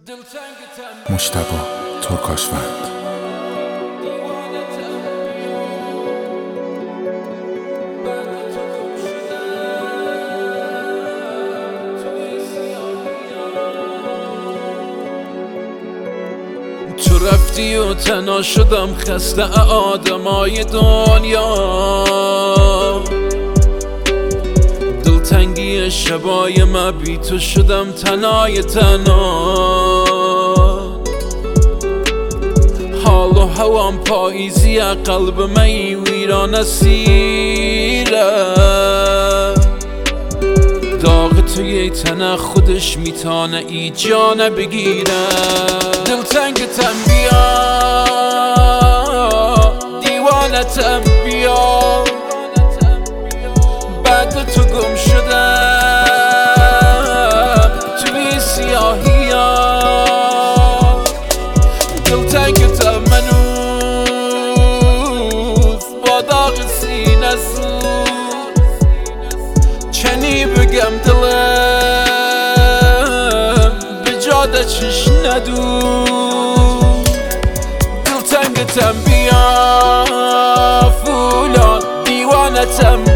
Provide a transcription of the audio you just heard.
مجتبی ترکاشوند. تو رفتی و تنها شدم خسته آدمای دنیا، دلتنگی شبای ما بی تو شدم تنهای تنها. حال و هوام پاییزی قلب من ویران سیره، داغ توی تنه خودش میتونه ای جانه بگیره. دلتنگتم بیا، دیوانتم بیا، بعد تو گم شدم توی سیاهی ها. دلتنگتم منوز با داغ سینه سوز، چنی بگم دلم به جاده چش ندود. دلتنگتم بیا فولاد، دیوانتم